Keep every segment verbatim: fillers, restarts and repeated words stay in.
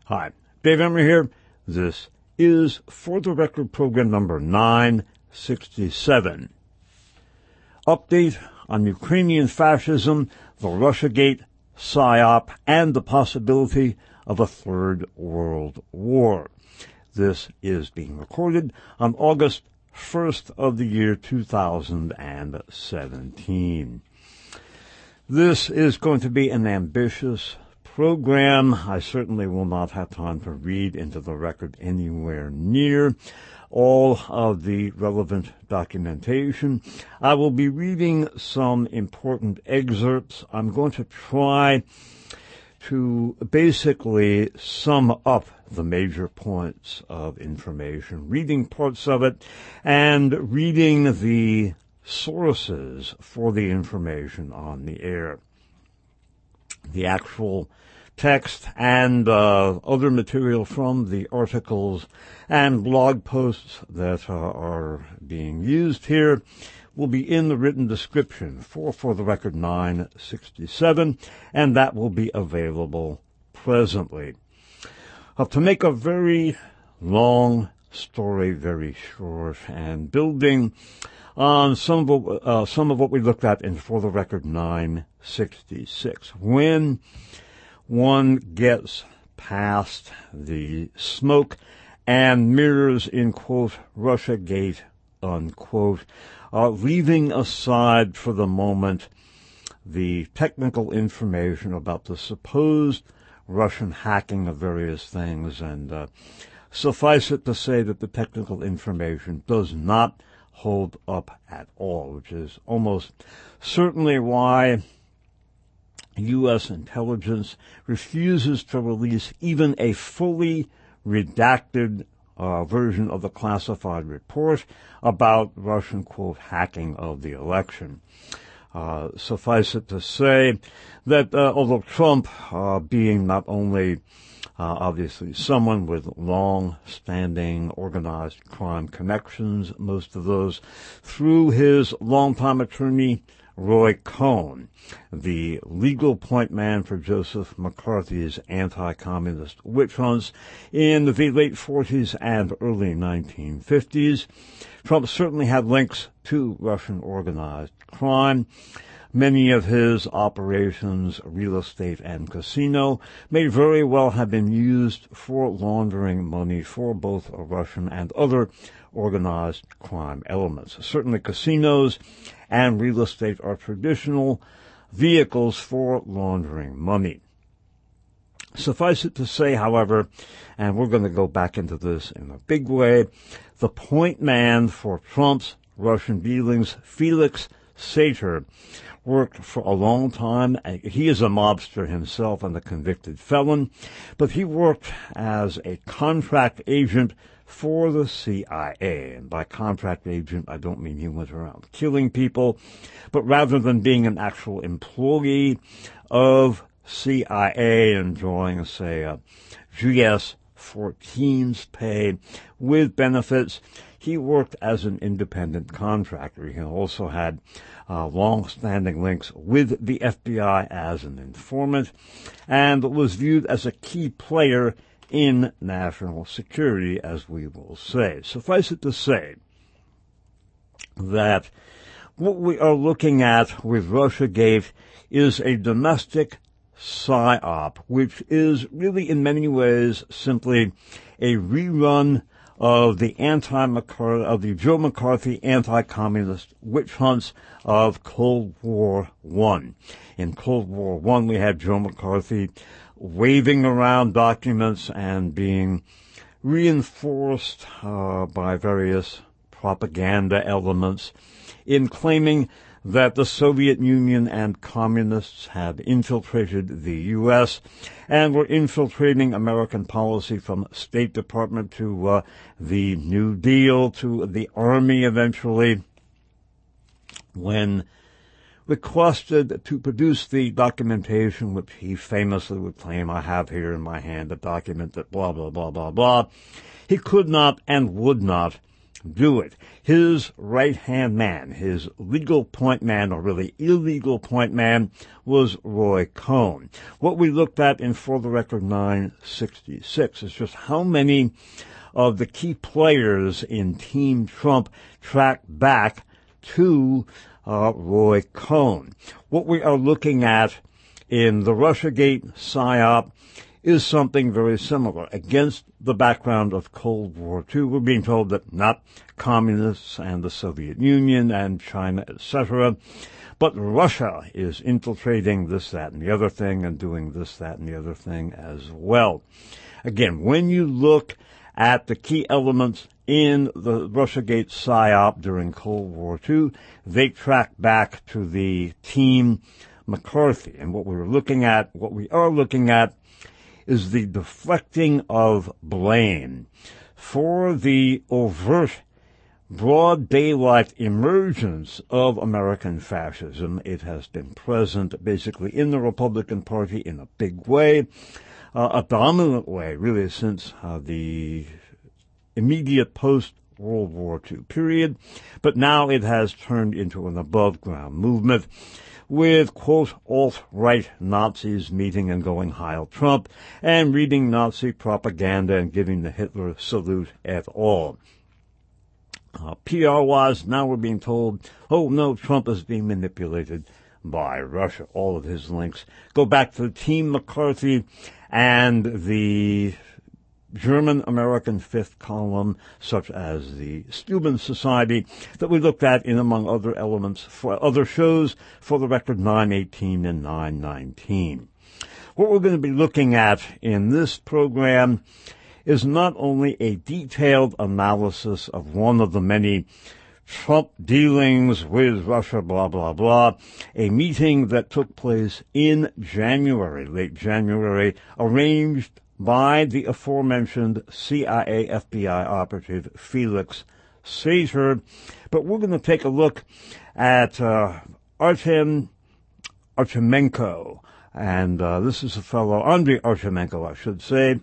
Hi, Dave Emory here. This is For the Record program number nine sixty-seven. Update on Ukrainian fascism, the Russiagate psyop, and the possibility of a third world war. This is being recorded on August first of the year two thousand seventeen. This is going to be an ambitious program. I certainly will not have time to read into the record anywhere near all of the relevant documentation. I will be reading some important excerpts. I'm going to try to basically sum up the major points of information, reading parts of it and reading the sources for the information on the air. The actual text and uh, other material from the articles and blog posts that uh, are being used here will be in the written description for For the Record nine sixty-seven, and that will be available presently. Uh, to make a very long story very short, and building on some of, uh, some of what we looked at in For the Record nine sixty-six, when one gets past the smoke and mirrors in, quote, Russiagate, unquote, uh, leaving aside for the moment the technical information about the supposed Russian hacking of various things, and uh, suffice it to say that the technical information does not hold up at all, which is almost certainly why U S intelligence refuses to release even a fully redacted uh, version of the classified report about Russian, quote, hacking of the election. Uh, suffice it to say that uh, although Trump, uh, being not only uh, obviously someone with long-standing organized crime connections, most of those through his longtime attorney Roy Cohn, the legal point man for Joseph McCarthy's anti-communist witch hunts in the late forties and early nineteen fifties. Trump certainly had links to Russian organized crime. Many of his operations, real estate and casino, may very well have been used for laundering money for both Russian and other organized crime elements. Certainly casinos and real estate are traditional vehicles for laundering money. Suffice it to say, however, and we're going to go back into this in a big way, the point man for Trump's Russian dealings, Felix Sater, worked for a long time. He is a mobster himself and a convicted felon, but he worked as a contract agent for the C I A. And by contract agent, I don't mean he went around killing people, but rather than being an actual employee of C I A enjoying, say, a G S fourteen's pay with benefits, he worked as an independent contractor. He also had uh, long-standing links with the F B I as an informant and was viewed as a key player in national security, as we will say. Suffice it to say that what we are looking at with Russiagate is a domestic psyop, which is really in many ways simply a rerun of the anti-McCarthy, of the Joe McCarthy anti-communist witch hunts of Cold War One. In Cold War One, we had Joe McCarthy waving around documents and being reinforced uh, by various propaganda elements in claiming that the Soviet Union and communists had infiltrated the U S and were infiltrating American policy from State Department to uh, the New Deal to the Army eventually, when requested to produce the documentation which he famously would claim, I have here in my hand a document that blah, blah, blah, blah, blah. He could not and would not do it. His right-hand man, his legal point man, or really illegal point man, was Roy Cohn. What we looked at in For the Record nine sixty-six is just how many of the key players in Team Trump tracked back to uh, Roy Cohn. What we are looking at in the Russiagate psyop is something very similar. Against the background of Cold War Two, we're being told that not communists and the Soviet Union and China, et cetera, but Russia is infiltrating this, that, and the other thing and doing this, that, and the other thing as well. Again, when you look at the key elements in the Russiagate psyop during Cold War Two, they track back to the Team McCarthy. And what we were looking at, what we are looking at, is the deflecting of blame for the overt, broad daylight emergence of American fascism. It has been present basically in the Republican Party in a big way, uh, a dominant way, really, since uh, the immediate post-World War Two period. But now it has turned into an above-ground movement, with, quote, alt-right Nazis meeting and going Heil Trump and reading Nazi propaganda and giving the Hitler salute et al. Uh, P R-wise, now we're being told, oh, no, Trump is being manipulated by Russia. All of his links go back to Team McCarthy and the German-American fifth column, such as the Steuben Society, that we looked at in, among other elements, for other shows, For the Record nine eighteen and nine nineteen. What we're going to be looking at in this program is not only a detailed analysis of one of the many Trump dealings with Russia, blah, blah, blah, a meeting that took place in January, late January, arranged by the aforementioned C I A F B I operative Felix Sater. But we're going to take a look at uh, Artem Artemenko. And uh, this is a fellow, Andrei Artemenko, I should say.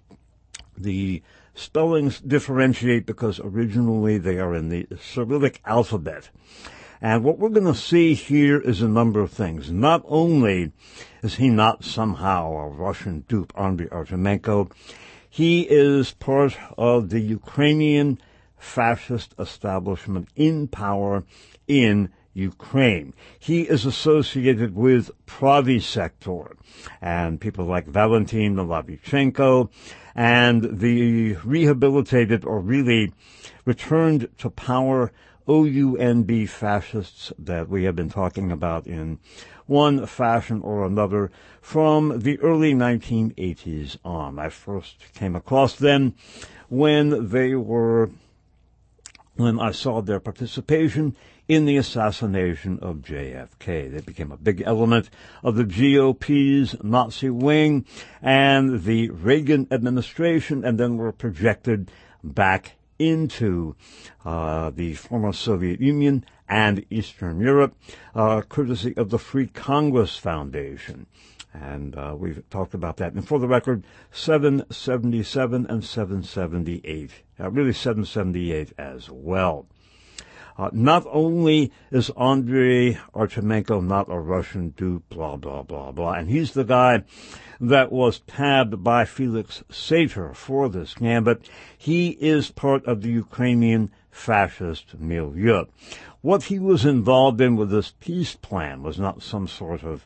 The spellings differentiate because originally they are in the Cyrillic alphabet. And what we're going to see here is a number of things. Not only is he not somehow a Russian dupe, Andrei Artemenko, he is part of the Ukrainian fascist establishment in power in Ukraine. He is associated with Pravy Sector and people like Valentin Novavychenko and the rehabilitated or really returned to power O U N B fascists that we have been talking about in one fashion or another from the early nineteen eighties on. I first came across them when they were, when I saw their participation in the assassination of J F K. They became a big element of the G O P's Nazi wing and the Reagan administration, and then were projected back into uh, the former Soviet Union and Eastern Europe, uh, courtesy of the Free Congress Foundation. And uh, we've talked about that. And for the record, seven seventy-seven and seven seventy-eight, uh, really seven seventy-eight as well. Uh, not only is Andrei Artemenko not a Russian dupe, blah, blah, blah, blah, and he's the guy that was tabbed by Felix Sater for this gambit, he is part of the Ukrainian fascist milieu. What he was involved in with this peace plan was not some sort of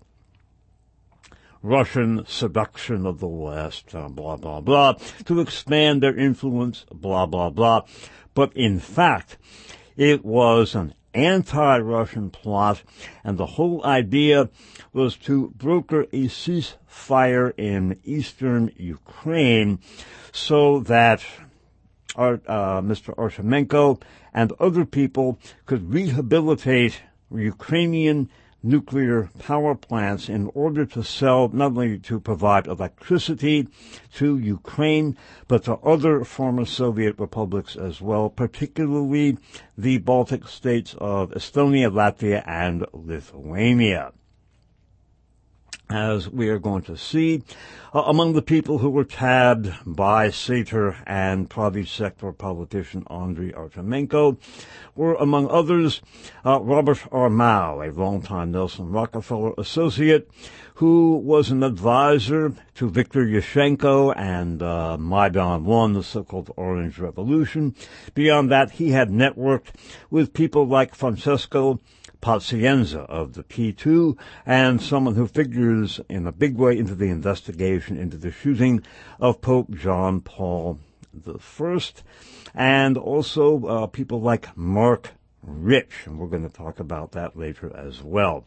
Russian seduction of the West, uh, blah, blah, blah, to expand their influence, blah, blah, blah, but in fact, it was an anti-Russian plot, and the whole idea was to broker a ceasefire in eastern Ukraine so that Art, uh, Mister Artemenko and other people could rehabilitate Ukrainian nuclear power plants in order to sell, not only to provide electricity to Ukraine, but to other former Soviet republics as well, particularly the Baltic states of Estonia, Latvia, and Lithuania. as we are going to see. Uh, among the people who were tabbed by Sater and private sector politician Andrei Artemenko were, among others, uh, Robert R. Mao, a longtime Nelson Rockefeller associate, who was an advisor to Viktor Yushchenko and uh, Maidan one, the so-called Orange Revolution. Beyond that, he had networked with people like Francesco Pazienza of the P two, and someone who figures in a big way into the investigation into the shooting of Pope John Paul the First, and also uh, people like Mark Rich, and we're going to talk about that later as well.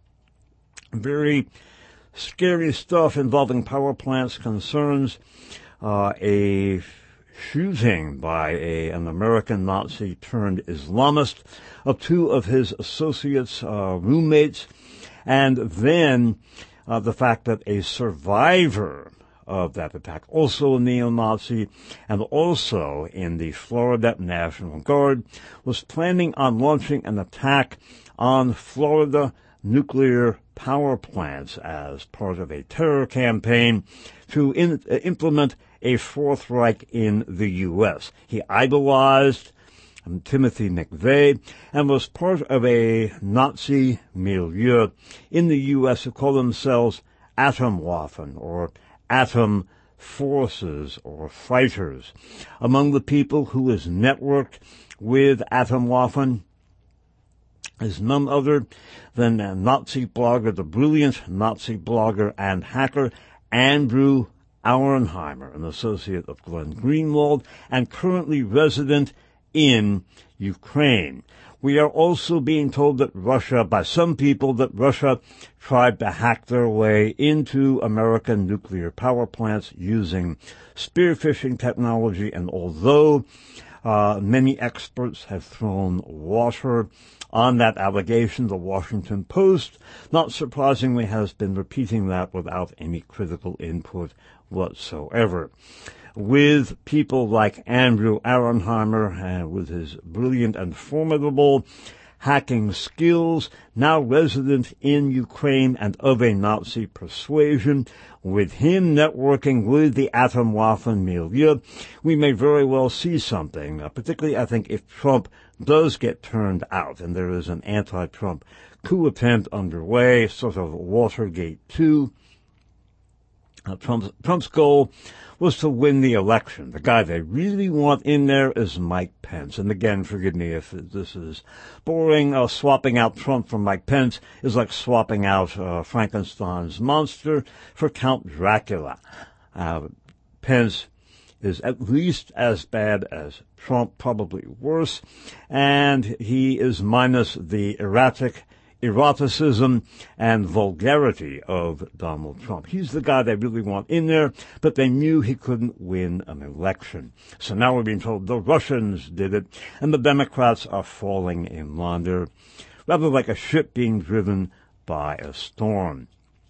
Very scary stuff involving power plants concerns uh, a shooting by a, an American Nazi turned Islamist of two of his associates, uh, roommates, and then uh, the fact that a survivor of that attack, also a neo-Nazi, and also in the Florida National Guard, was planning on launching an attack on Florida nuclear power plants as part of a terror campaign to in, uh, implement a Fourth Reich in the U S. He idolized um, Timothy McVeigh and was part of a Nazi milieu in the U S who call themselves Atomwaffen, or atom forces or fighters. Among the people who is networked with Atomwaffen is none other than a Nazi blogger, the brilliant Nazi blogger and hacker Andrew Auernheimer, an associate of Glenn Greenwald, and currently resident in Ukraine. We are also being told that Russia, by some people, that Russia tried to hack their way into American nuclear power plants using spear phishing technology, and although uh, many experts have thrown water on that allegation, the Washington Post, not surprisingly, has been repeating that without any critical input whatsoever. With people like Andrew Auernheimer and with his brilliant and formidable hacking skills, now resident in Ukraine and of a Nazi persuasion, with him networking with the Atomwaffen milieu, we may very well see something, uh, particularly I think if Trump does get turned out and there is an anti-Trump coup attempt underway, sort of Watergate two. Uh, Trump's, Trump's goal was to win the election. The guy they really want in there is Mike Pence. And again, forgive me if this is boring. Uh, swapping out Trump for Mike Pence is like swapping out uh, Frankenstein's monster for Count Dracula. Uh, Pence is at least as bad as Trump, probably worse, and he is minus the erratic eroticism and vulgarity of Donald Trump. He's the guy they really want in there, but they knew he couldn't win an election. So now we're being told the Russians did it, and the Democrats are falling in line. They're rather like a ship being driven by a storm.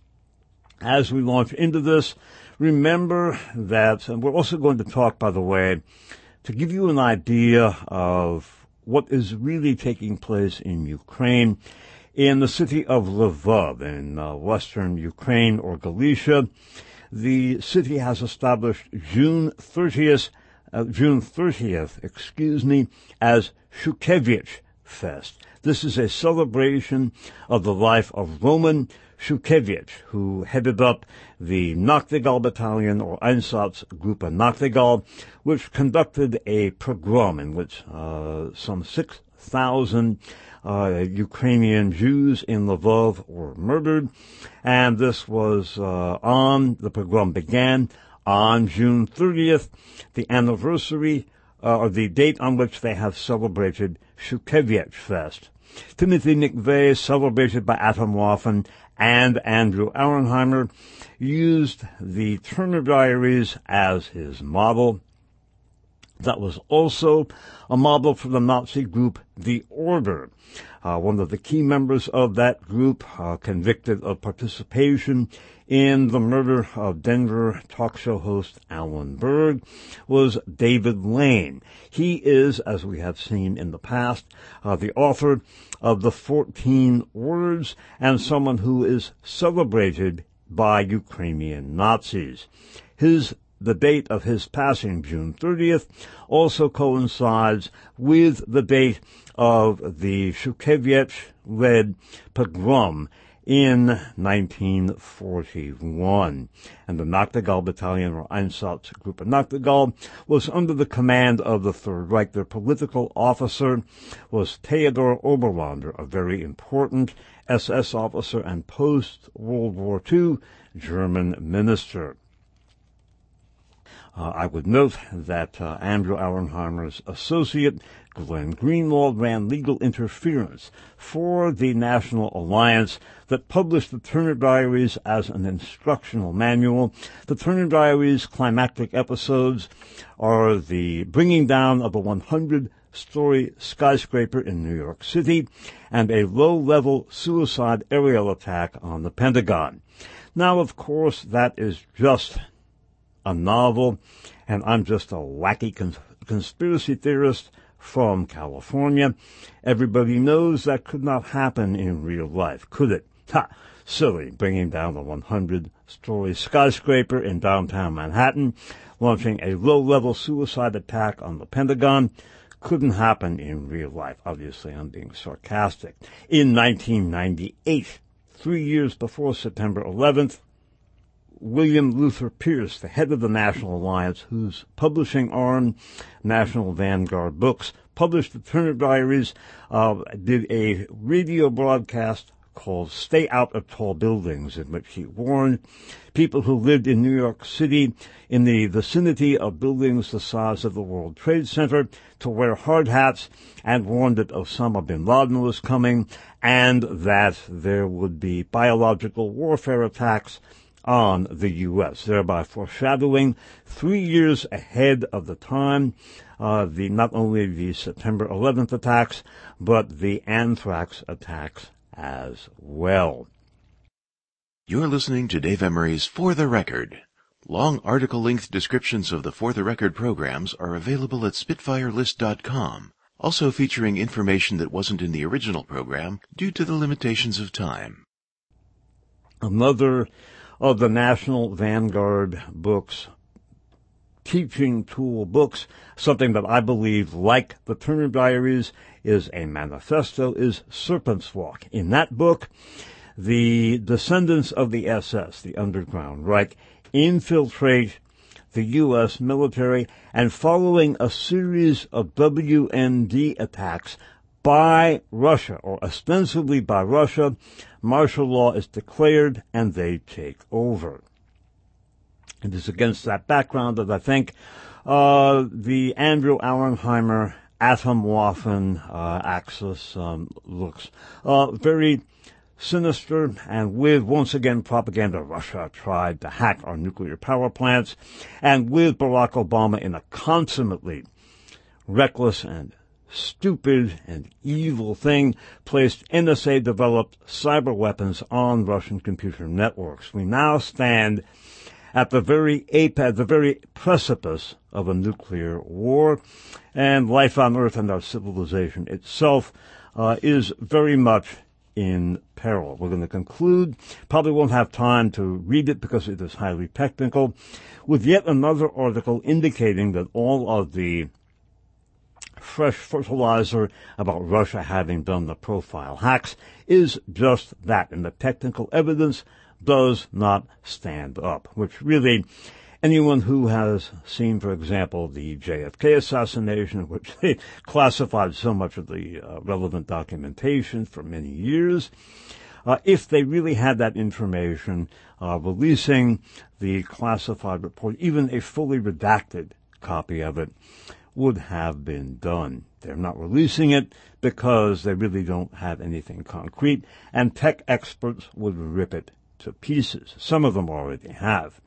As we launch into this, remember that, and we're also going to talk, by the way, to give you an idea of what is really taking place in Ukraine, in the city of Lvov in uh, western Ukraine or Galicia. The city has established June thirtieth, uh, June thirtieth, excuse me, as Shukhevych Fest. This is a celebration of the life of Roman Shukhevych, who headed up the Nachtigal Battalion, or Einsatzgruppe Nachtigal, which conducted a pogrom in which uh, some six thousand uh, Ukrainian Jews in Lvov were murdered. And this was uh, on, the pogrom began on June thirtieth, the anniversary, uh, or the date on which they have celebrated Shukhevych Fest. Timothy McVeigh, celebrated by Atomwaffen and Andrew Auernheimer, used the Turner Diaries as his model. That was also a model for the Nazi group The Order. Uh, one of the key members of that group, uh, convicted of participation in the murder of Denver talk show host Alan Berg, was David Lane. He is, as we have seen in the past, uh, the author of the fourteen Words, and someone who is celebrated by Ukrainian Nazis. His The date of his passing, June thirtieth, also coincides with the date of the Shushkevich-led pogrom in nineteen forty-one. And the Nachtigall Battalion, or Einsatzgruppe Nachtigall, was under the command of the Third Reich. Their political officer was Theodor Oberlander, a very important S S officer and post-World War Two German minister. Uh, I would note that uh, Andrew Auernheimer's associate, Glenn Greenwald, ran legal interference for the National Alliance that published the Turner Diaries as an instructional manual. The Turner Diaries climactic episodes are the bringing down of a one hundred story skyscraper in New York City and a low-level suicide aerial attack on the Pentagon. Now, of course, that is just a novel, and I'm just a wacky cons- conspiracy theorist from California. Everybody knows that could not happen in real life, could it? Ha! Silly, bringing down a one hundred story skyscraper in downtown Manhattan, launching a low-level suicide attack on the Pentagon, couldn't happen in real life. Obviously, I'm being sarcastic. In nineteen ninety-eight, three years before September eleventh, William Luther Pierce, the head of the National Alliance, whose publishing arm, National Vanguard Books, published the Turner Diaries, uh, did a radio broadcast called Stay Out of Tall Buildings, in which he warned people who lived in New York City in the vicinity of buildings the size of the World Trade Center to wear hard hats, and warned that Osama bin Laden was coming and that there would be biological warfare attacks on the U S, thereby foreshadowing three years ahead of the time uh, the not only the September eleventh attacks, but the anthrax attacks as well. You're listening to Dave Emery's For the Record. Long article-length descriptions of the For the Record programs are available at spitfire list dot com, also featuring information that wasn't in the original program due to the limitations of time. Another of the National Vanguard Books, teaching tool books, something that I believe, like the Turner Diaries, is a manifesto, is Serpent's Walk. In that book, the descendants of the S S, the Underground Reich, infiltrate the U S military, and following a series of W M D attacks by Russia, or ostensibly by Russia, martial law is declared and they take over. It is against that background that I think uh, the Andrew Auernheimer Atomwaffen uh, axis um, looks uh, very sinister, and with, once again, propaganda. Russia tried to hack our nuclear power plants, and with Barack Obama in a consummately reckless and stupid and evil thing, placed N S A-developed cyber weapons on Russian computer networks. We now stand at the very apex, the very precipice of a nuclear war, and life on Earth and our civilization itself uh, is very much in peril. We're going to conclude, probably won't have time to read it because it is highly technical, with yet another article indicating that all of the fresh fertilizer about Russia having done the profile hacks is just that, and the technical evidence does not stand up, which really anyone who has seen, for example, the J F K assassination, which they classified so much of the uh, relevant documentation for many years, uh, if they really had that information, uh, releasing the classified report, even a fully redacted copy of it, would have been done. They're not releasing it because they really don't have anything concrete, and tech experts would rip it to pieces. Some of them already have.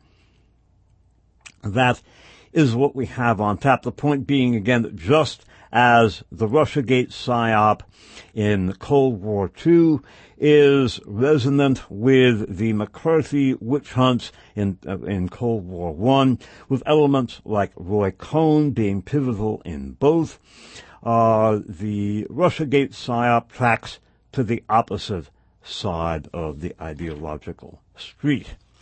That is what we have on tap. The point being, again, that just as the Russiagate psyop in Cold War Two is resonant with the McCarthy witch hunts in uh, in Cold War One, with elements like Roy Cohn being pivotal in both, uh, the Russiagate psyop tracks to the opposite side of the ideological street.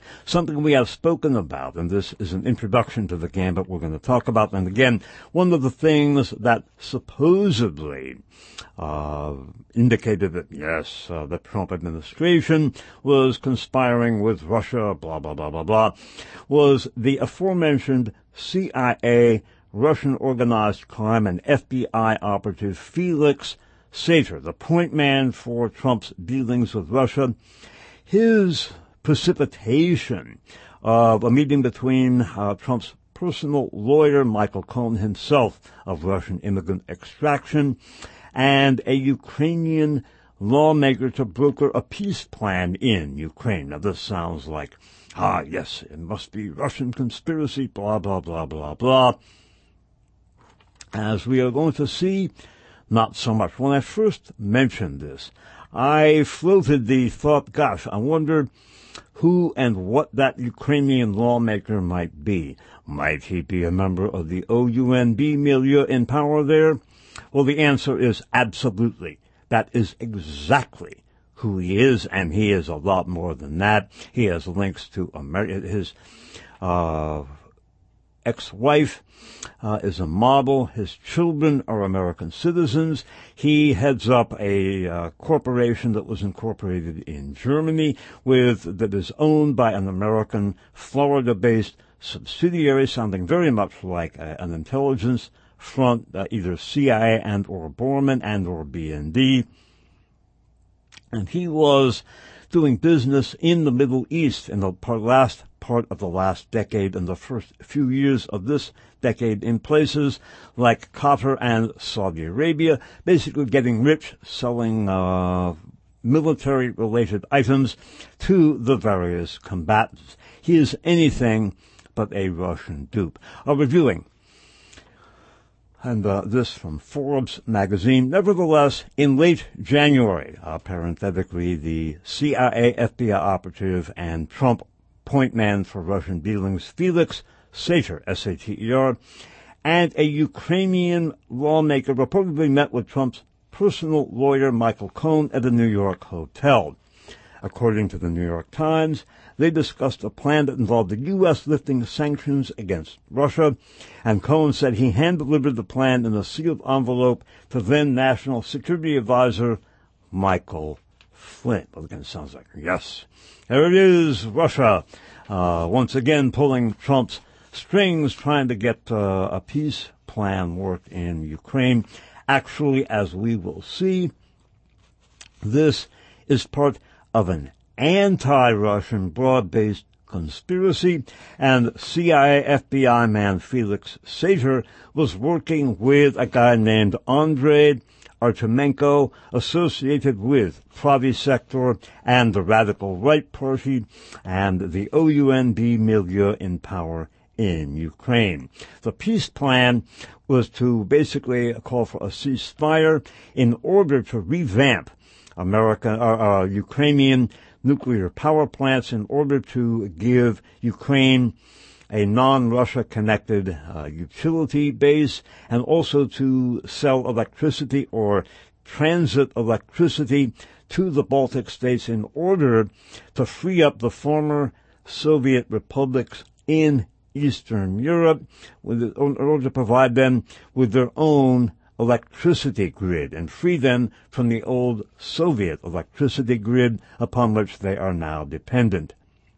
something we have spoken about, and this is an introduction to the gambit we're going to talk about. And again, one of the things that supposedly uh, indicated that, yes, uh, the Trump administration was conspiring with Russia, blah, blah, blah, blah, blah, was the aforementioned C I A, Russian organized crime, and F B I operative Felix Sater, the point man for Trump's dealings with Russia. His precipitation of a meeting between uh, Trump's personal lawyer, Michael Cohen himself, of Russian immigrant extraction, and a Ukrainian lawmaker to broker a peace plan in Ukraine. Now, this sounds like, ah, yes, it must be Russian conspiracy, blah, blah, blah, blah, blah. As we are going to see, not so much. When I first mentioned this, I floated the thought, gosh, I wonder who and what that Ukrainian lawmaker might be. Might he be a member of the O U N B milieu in power there? Well, the answer is absolutely. That is exactly who he is, and he is a lot more than that. He has links to America. His uh, ex-wife uh, is a model. His children are American citizens. He heads up a uh, corporation that was incorporated in Germany with that is owned by an American Florida-based subsidiary, sounding very much like a, an intelligence front, uh, either C I A and or Bormann and or B N D. And he was doing business in the Middle East in the part, last part of the last decade and the first few years of this decade in places like Qatar and Saudi Arabia, basically getting rich selling uh, military-related items to the various combatants. He is anything but a Russian dupe. Uh, reviewing And uh, this from Forbes magazine. Nevertheless, in late January, uh, parenthetically, the C I A, F B I operative and Trump point man for Russian dealings, Felix Sater, S A T E R, and a Ukrainian lawmaker reportedly met with Trump's personal lawyer, Michael Cohen, at a New York hotel. According to the New York Times, they discussed a plan that involved the U S lifting sanctions against Russia, and Cohen said he hand-delivered the plan in a sealed envelope to then National Security Advisor Michael Flynn. Well, again, it sounds like, yes, there it is, Russia, uh, once again pulling Trump's strings, trying to get uh, a peace plan worked in Ukraine. Actually, as we will see, this is part of an anti-Russian broad-based conspiracy, and C I A F B I man Felix Sater was working with a guy named Andrei Artemenko, associated with Pravi Sector and the Radical Right Party and the O U N B milieu in power in Ukraine. The peace plan was to basically call for a ceasefire in order to revamp American, uh, uh, Ukrainian nuclear power plants in order to give Ukraine a non-Russia connected uh, utility base, and also to sell electricity or transit electricity to the Baltic states in order to free up the former Soviet republics in Eastern Europe with, in order to provide them with their own electricity grid and free them from the old Soviet electricity grid upon which they are now dependent.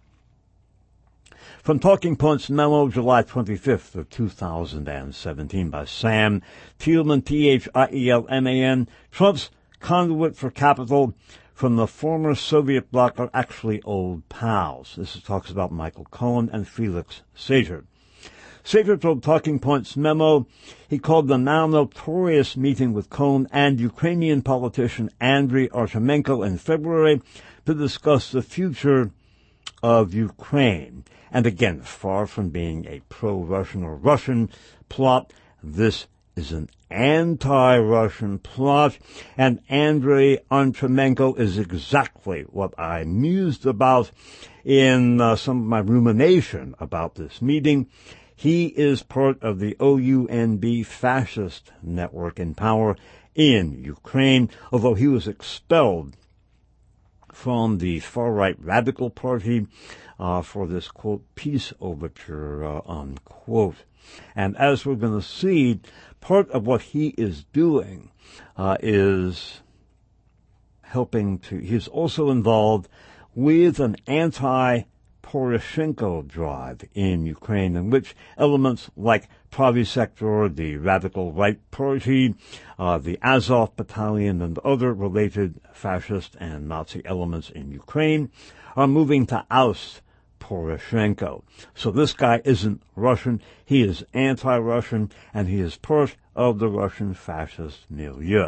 From Talking Points memo, July twenty-fifth of two thousand seventeen by Sam Thielman, T H I E L M A N, Trump's conduit for capital from the former Soviet bloc are actually old pals. This talks about Michael Cohen and Felix Sater. Sater told Talking Points memo he called the now notorious meeting with Cohen and Ukrainian politician Andrei Artemenko in February to discuss the future of Ukraine. And again, far from being a pro-Russian or Russian plot, this is an anti-Russian plot, and Andrei Artemenko is exactly what I mused about in uh, some of my rumination about this meeting. He is part of the O U N B fascist network in power in Ukraine, although he was expelled from the far-right Radical Party uh, for this, quote, peace overture, uh, unquote. And as we're going to see, part of what he is doing uh, is helping to, he's also involved with an anti-Poroshenko drive in Ukraine, in which elements like Pravy Sector, the Radical Right Party, uh, the Azov Battalion, and other related fascist and Nazi elements in Ukraine are moving to oust Poroshenko. So this guy isn't Russian, he is anti-Russian, and he is part of the Russian fascist milieu.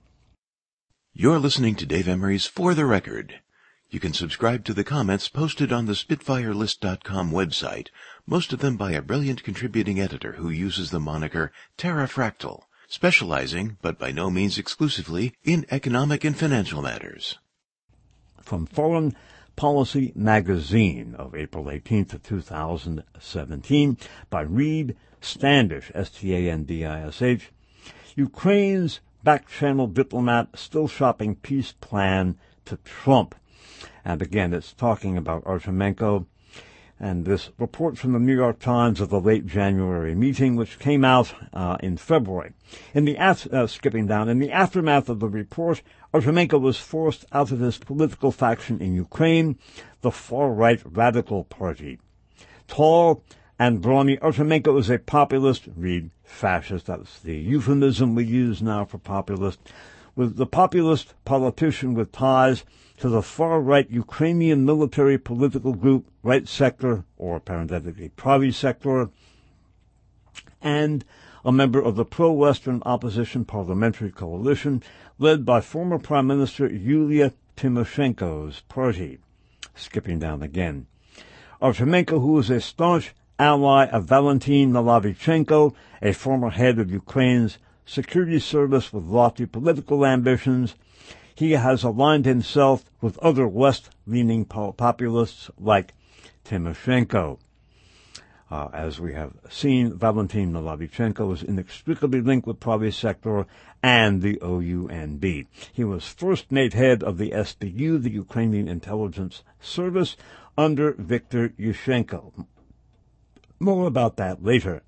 You're listening to Dave Emery's For the Record. You can subscribe to the comments posted on the Spitfire List dot com website, most of them by a brilliant contributing editor who uses the moniker Terrafractal, specializing, but by no means exclusively, in economic and financial matters. From Foreign Policy Magazine of April eighteenth, two thousand seventeen, by Reed Standish, S T A N D I S H, Ukraine's back-channel diplomat still shopping peace plan to Trump. And again, it's talking about Artemenko and this report from the New York Times of the late January meeting, which came out uh, in February. In the af- uh, skipping down, in the aftermath of the report, Artemenko was forced out of his political faction in Ukraine, the far-right Radical Party. Tall and brawny, Artemenko is a populist, read fascist, that's the euphemism we use now for populist, with the populist politician with ties to the far-right Ukrainian military political group, Right Sector, or parenthetically Pravy Sector, and a member of the pro-Western opposition parliamentary coalition led by former Prime Minister Yulia Tymoshenko's party. Skipping down again. Artemenko, who is a staunch ally of Valentin Nalavichenko, a former head of Ukraine's security service with lofty political ambitions, he has aligned himself with other West-leaning populists like Tymoshenko. Uh, as we have seen, Valentin Nalavichenko is inextricably linked with Pravy Sector and the O U N B. He was first made head of the S B U, the Ukrainian Intelligence Service, under Viktor Yushchenko. More about that later.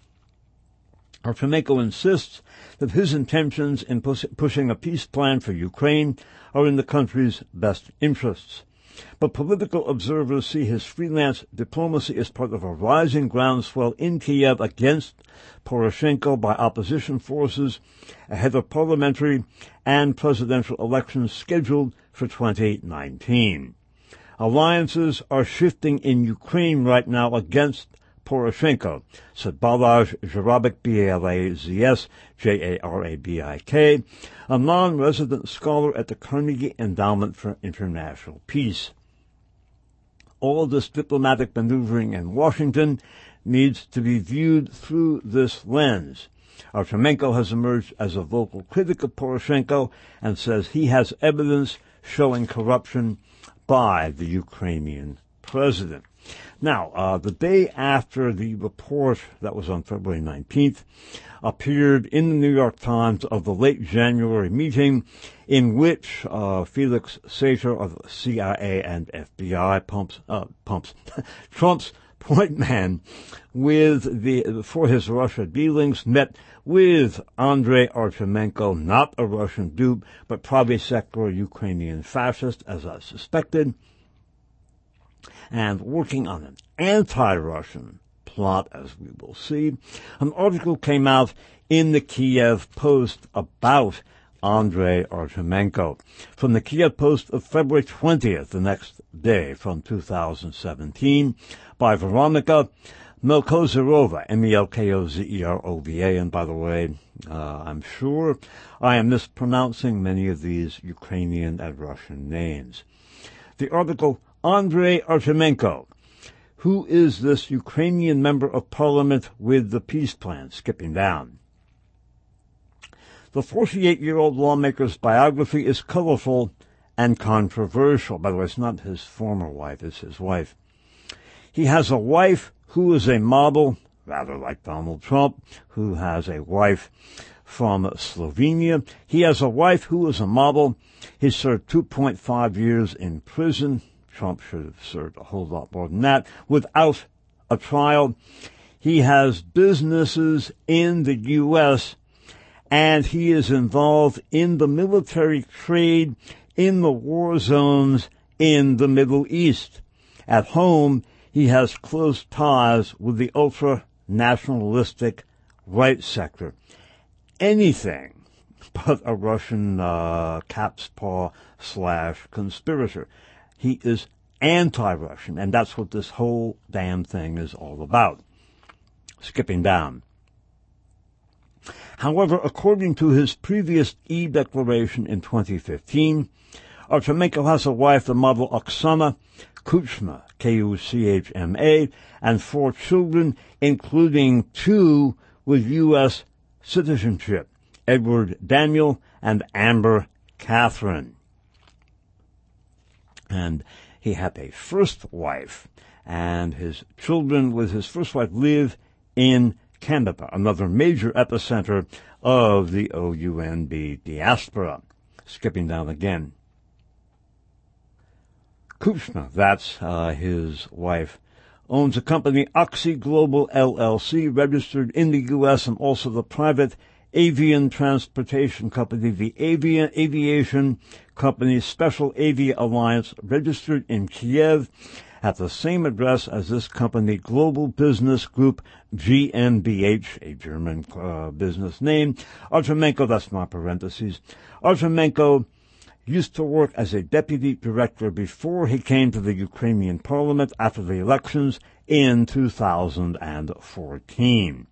Artemenko insists that his intentions in pus- pushing a peace plan for Ukraine are in the country's best interests. But political observers see his freelance diplomacy as part of a rising groundswell in Kiev against Poroshenko by opposition forces ahead of parliamentary and presidential elections scheduled for twenty nineteen. Alliances are shifting in Ukraine right now against Poroshenko, said Balazs Jarabik, B A L A Z S J A R A B I K, a non-resident scholar at the Carnegie Endowment for International Peace. All this diplomatic maneuvering in Washington needs to be viewed through this lens. Artemenko has emerged as a vocal critic of Poroshenko and says he has evidence showing corruption by the Ukrainian president. Now, uh, the day after the report that was on February nineteenth appeared in the New York Times of the late January meeting in which uh, Felix Sater of the C I A and F B I pumps, uh, pumps Trump's point man with the for his Russia dealings met with Andrei Artemenko, not a Russian dupe, but Pravy Sector Ukrainian fascist, as I suspected, and working on an anti-Russian plot, as we will see. An article came out in the Kiev Post about Andrei Artemenko. From the Kiev Post of February twentieth, the next day, from two thousand seventeen, by Veronika Melkozerova, M E L K O Z E R O V A, and by the way, uh, I'm sure I am mispronouncing many of these Ukrainian and Russian names. The article, Andrei Artemenko. Who is this Ukrainian member of parliament with the peace plan? Skipping down. The forty-eight-year-old lawmaker's biography is colorful and controversial. By the way, it's not his former wife, it's his wife. He has a wife who is a model, rather like Donald Trump, who has a wife from Slovenia. He has a wife who is a model. He served two point five years in prison. Trump should have served a whole lot more than that without a trial. He has businesses in the U S, and he is involved in the military trade in the war zones in the Middle East. At home, he has close ties with the ultra-nationalistic right sector. Anything but a Russian uh, cat's paw slash conspirator. He is anti-Russian, and that's what this whole damn thing is all about. Skipping down. However, according to his previous e-declaration in twenty fifteen, Artemenko has a wife, the model Oksana Kuchma, K U C H M A, and four children, including two with U S citizenship, Edward Daniel and Amber Catherine. And he had a first wife, and his children with his first wife live in Canada, another major epicenter of the O U N B diaspora. Skipping down again. Kuchma, that's uh, his wife, owns a company, Oxy Global L L C, registered in the U S, and also the private avian transportation company, the Avian Aviation Company Special Avia Alliance, registered in Kiev at the same address as this company, Global Business Group G m B H, a German uh, business name. Artemenko, that's my parentheses. Artemenko used to work as a deputy director before he came to the Ukrainian parliament after the elections in two thousand fourteen.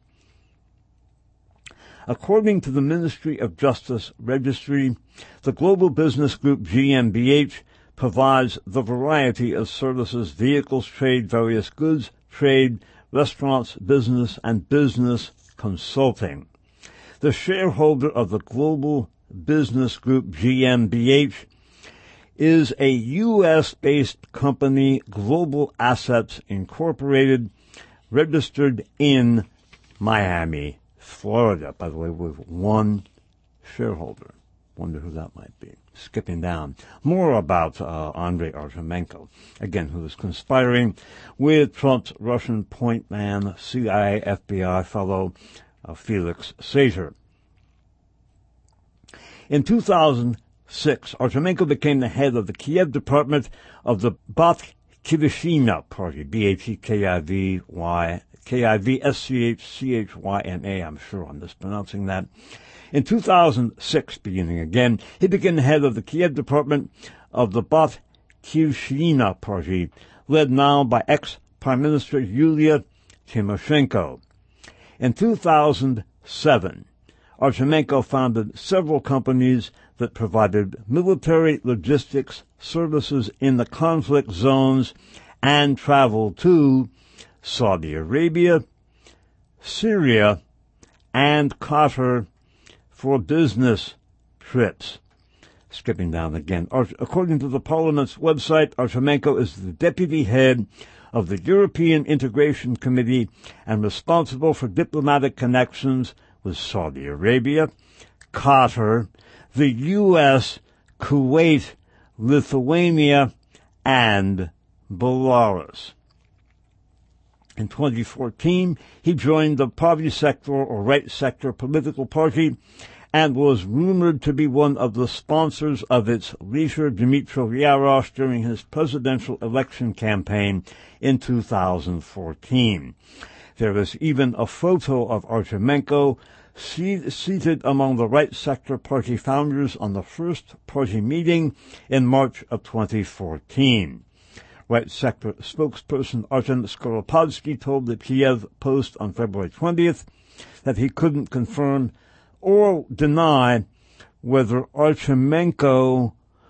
According to the Ministry of Justice Registry, the Global Business Group G m B H provides the variety of services: vehicles trade, various goods trade, restaurants, business, and business consulting. The shareholder of the Global Business Group G m B H is a U S-based company, Global Assets Incorporated, registered in Miami, Florida, by the way, with one shareholder. Wonder who that might be. Skipping down. More about uh, Andrei Artemenko, again, who is conspiring with Trump's Russian point man, C I A, F B I fellow uh, Felix Sater. In two thousand six, Artemenko became the head of the Kiev department of the Batkivishina Party, B A T K I V Y, K I V S C H C H Y N A, I'm sure I'm mispronouncing that. In two thousand six, beginning again, he became the head of the Kiev department of the Batkivishina Party, led now by ex-Prime Minister Yulia Tymoshenko. In two thousand seven, Artemenko founded several companies that provided military logistics services in the conflict zones and traveled to Saudi Arabia, Syria, and Qatar for business trips. Skipping down again. According to the Parliament's website, Artemenko is the deputy head of the European Integration Committee and responsible for diplomatic connections with Saudi Arabia, Qatar, the U S, Kuwait, Lithuania, and Belarus. In twenty fourteen, he joined the Pravy Sector or Right Sector political party and was rumored to be one of the sponsors of its leader, Dmytro Yarosh, during his presidential election campaign in two thousand fourteen. There is even a photo of Artemenko seated among the Right Sector Party founders on the first party meeting in March of twenty fourteen. Right Sector spokesperson Artem Skoropadsky told the Kiev Post on February twentieth that he couldn't confirm or deny whether Artemenko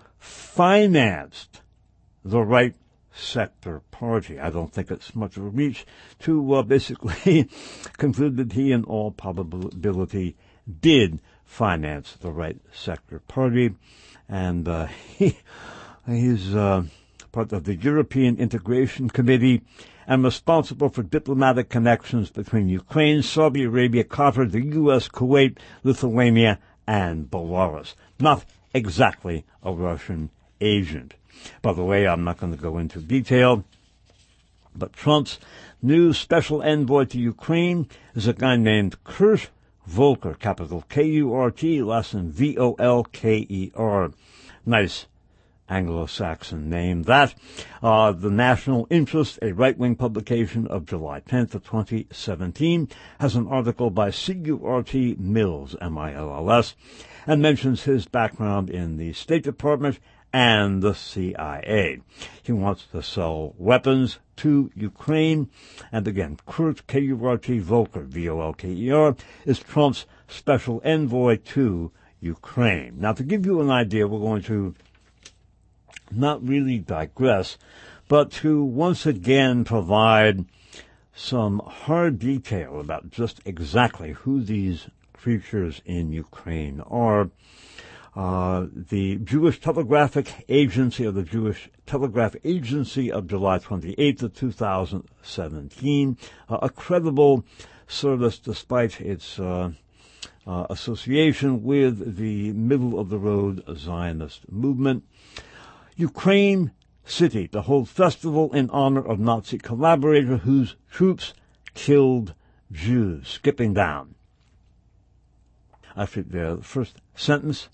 financed the Right Sector Party. I don't think it's much of a reach to uh, basically conclude that he, in all probability, did finance the Right Sector Party, and uh, he he's uh, part of the European Integration Committee and responsible for diplomatic connections between Ukraine, Saudi Arabia, Qatar, the U S, Kuwait, Lithuania, and Belarus. Not exactly a Russian agent. By the way, I'm not going to go into detail, but Trump's new special envoy to Ukraine is a guy named Kurt Volker, capital K U R T, last name V O L K E R. Nice Anglo-Saxon name. That, uh, the National Interest, a right-wing publication of July tenth of twenty seventeen, has an article by C U R T Mills, M I L L S, and mentions his background in the State Department and the C I A. He wants to sell weapons to Ukraine, and again, Kurt, K U R T, Volker, V O L K E R, is Trump's special envoy to Ukraine. Now, to give you an idea, we're going to not really digress, but to once again provide some hard detail about just exactly who these creatures in Ukraine are. Uh, the Jewish Telegraphic Agency, or the Jewish Telegraph Agency of July twenty-eighth of two thousand seventeen, uh, a credible service despite its uh, uh, association with the middle-of-the-road Zionist movement. Ukraine City to hold festival in honor of Nazi collaborator whose troops killed Jews. Skipping down. Actually, the first sentence.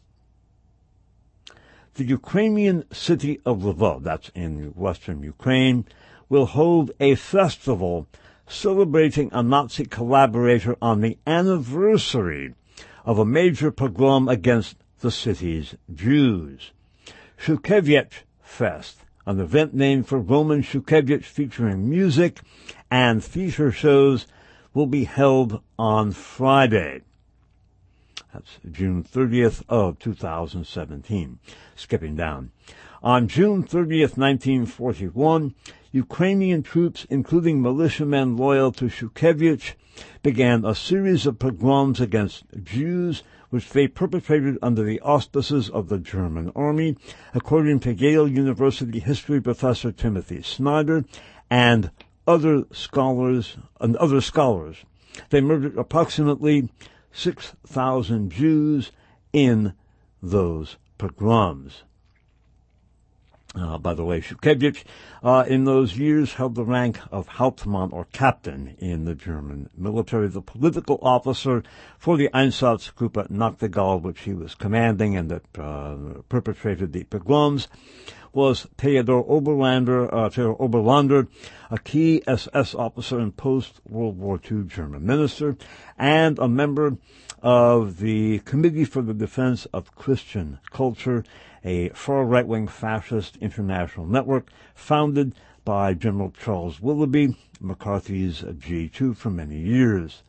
The Ukrainian city of Lvov, that's in western Ukraine, will hold a festival celebrating a Nazi collaborator on the anniversary of a major pogrom against the city's Jews. Shukevyets Fest, an event named for Roman Shukevyets featuring music and theater shows, will be held on Friday. That's June thirtieth of two thousand seventeen. Skipping down. On June thirtieth, nineteen forty-one, Ukrainian troops, including militiamen loyal to Shukevyets, began a series of pogroms against Jews, which they perpetrated under the auspices of the German army, according to Yale University history professor Timothy Snyder and other scholars. And other scholars. They murdered approximately six thousand Jews in those pogroms. Uh, by the way, Shukevyets, uh, in those years held the rank of Hauptmann or captain in the German military. The political officer for the Einsatzgruppe Nachtigall, which he was commanding and that uh, perpetrated the pogroms, was Theodor Oberlander, uh, Theodor Oberlander, a key S S officer and post-World War Two German minister, and a member of the Committee for the Defense of Christian Culture, a far right-wing fascist international network founded by General Charles Willoughby, McCarthy's G two, for many years.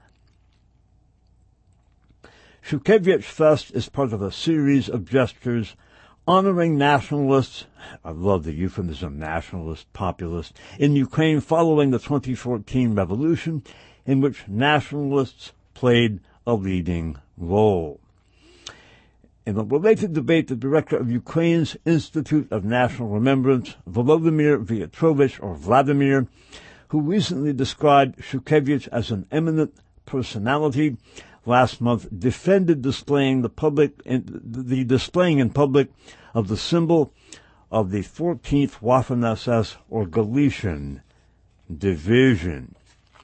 Shukevyets Fest is part of a series of gestures honoring nationalists, I love the euphemism nationalist, populist, in Ukraine following the twenty fourteen revolution, in which nationalists played a leading role. In a related debate, the director of Ukraine's Institute of National Remembrance, Volodymyr Vyatrovich, or Vladimir, who recently described Shukevyets as an eminent personality, last month defended displaying the public, the displaying in public of the symbol of the fourteenth Waffen-S S, or Galician Division.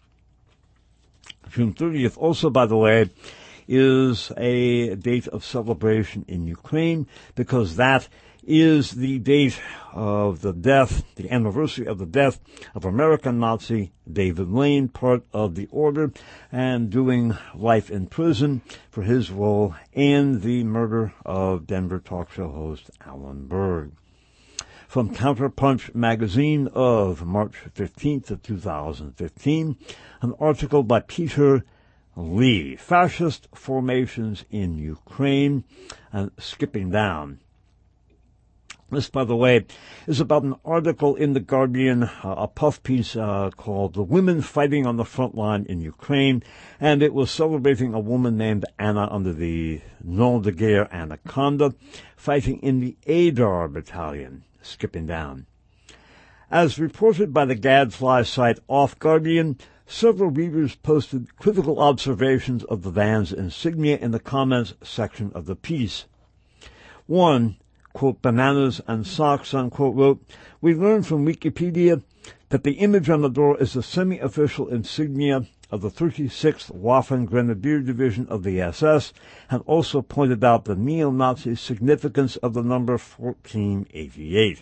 June thirtieth, also, by the way, is a date of celebration in Ukraine because that is the date of the death, the anniversary of the death of American Nazi David Lane, part of the order, and doing life in prison for his role in the murder of Denver talk show host Alan Berg. From Counterpunch magazine of March fifteenth of two thousand fifteen, an article by Peter Lee, Fascist Formations in Ukraine, and skipping down. This, by the way, is about an article in The Guardian, uh, a puff piece uh, called The Women Fighting on the Front Line in Ukraine, and it was celebrating a woman named Anna under the nom de guerre Anaconda, fighting in the Adar Battalion. Skipping down. As reported by the gadfly site Off Guardian, several readers posted critical observations of the van's insignia in the comments section of the piece. One, quote, Bananas and Socks, unquote, wrote, "We learned from Wikipedia that the image on the door is the semi-official insignia of the thirty-sixth Waffen Grenadier Division of the S S, and also pointed out the neo-Nazi significance of the number fourteen eighty-eight.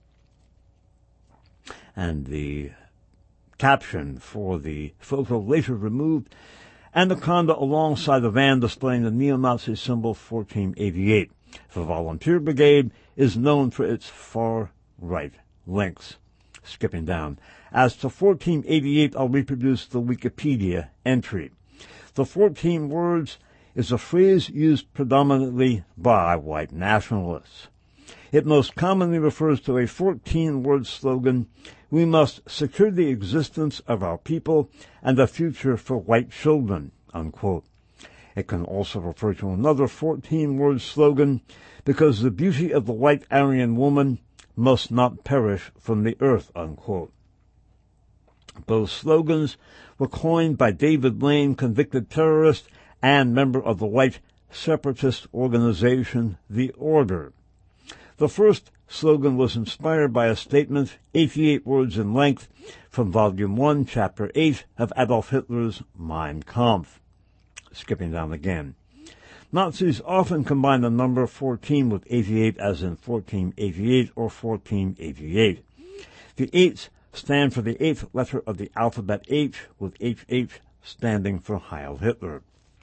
And the caption for the photo later removed, Anaconda alongside the van displaying the neo-Nazi symbol fourteen eighty-eight. The Volunteer Brigade is known for its far-right links. Skipping down. As to fourteen eighty-eight, I'll reproduce the Wikipedia entry. The fourteen words is a phrase used predominantly by white nationalists. It most commonly refers to a fourteen-word slogan, "We must secure the existence of our people and a future for white children," unquote. It can also refer to another fourteen-word slogan, "Because the beauty of the white Aryan woman must not perish from the earth," unquote. Both slogans were coined by David Lane, convicted terrorist and member of the white separatist organization, The Order. The first slogan was inspired by a statement, eighty-eight words in length, from Volume one, Chapter eight of Adolf Hitler's Mein Kampf. Skipping down again. Nazis often combine the number fourteen with eighty-eight, as in fourteen eighty-eight or fourteen eighty-eight. The eights stand for the eighth letter of the alphabet H, with H H standing for Heil Hitler.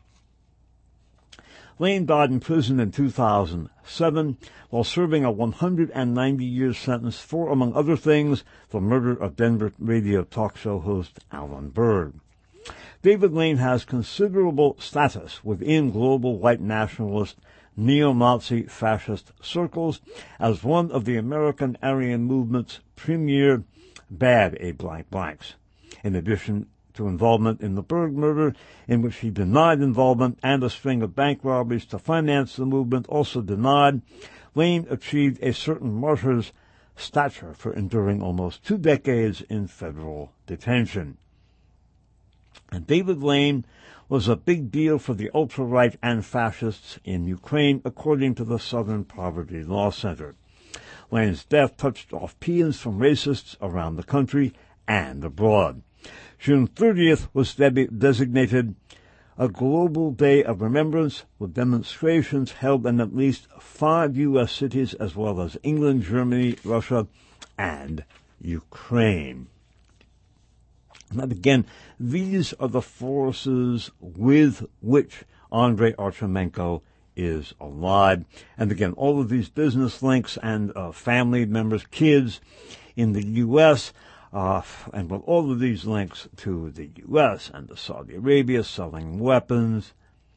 Lane died in prison in two thousand seven while serving a one hundred ninety year sentence for, among other things, the murder of Denver radio talk show host Alan Berg. David Lane has considerable status within global white nationalist, neo-Nazi fascist circles as one of the American Aryan movement's premier bad a blank blanks. In addition to involvement in the Berg murder, in which he denied involvement, and a string of bank robberies to finance the movement also denied, Lane achieved a certain martyr's stature for enduring almost two decades in federal detention. And David Lane was a big deal for the ultra-right and fascists in Ukraine, according to the Southern Poverty Law Center. Lane's death touched off paeans from racists around the country and abroad. June thirtieth was de- designated a global day of remembrance, with demonstrations held in at least five U S cities, as well as England, Germany, Russia, and Ukraine. And again, these are the forces with which Andrei Archimenko is alive. And again, all of these business links and uh, family members, kids in the U S, uh, and with all of these links to the U S and to Saudi Arabia selling weapons,